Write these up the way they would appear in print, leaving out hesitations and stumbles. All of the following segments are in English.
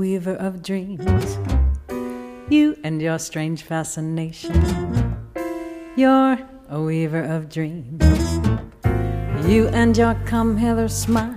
weaver of dreams. You and your strange fascination. You're a weaver of dreams. You and your come-hither smile.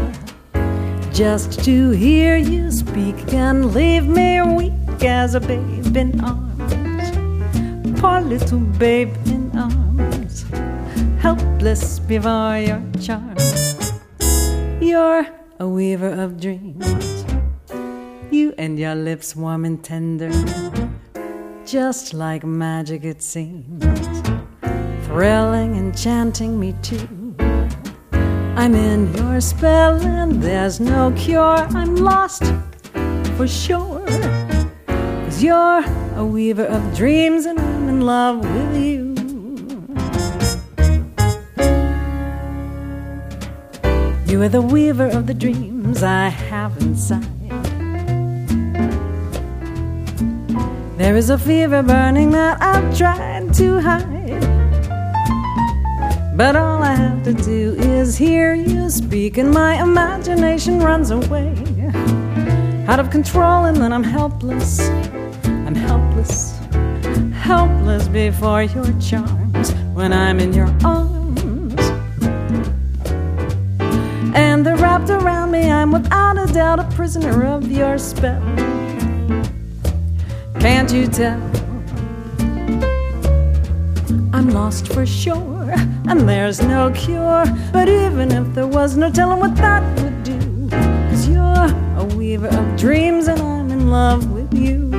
Just to hear you speak can leave me weak as a babe in arms. Poor little babe in arms, helpless before your charms. You're a weaver of dreams. You and your lips warm and tender, just like magic it seems, thrilling, enchanting me too. I'm in your spell and there's no cure. I'm lost for sure, 'cause you're a weaver of dreams and I'm in love with you. You are the weaver of the dreams I have inside. There is a fever burning that I've tried to hide, but all I have to do is hear you speak and my imagination runs away out of control, and then I'm helpless. I'm helpless, helpless before your charms when I'm in your arms. And they're wrapped around me, I'm without a doubt a prisoner of your spell. Can't you tell? I'm lost for sure, and there's no cure. But even if there was no telling what that would do, 'cause you're a weaver of dreams and I'm in love with you.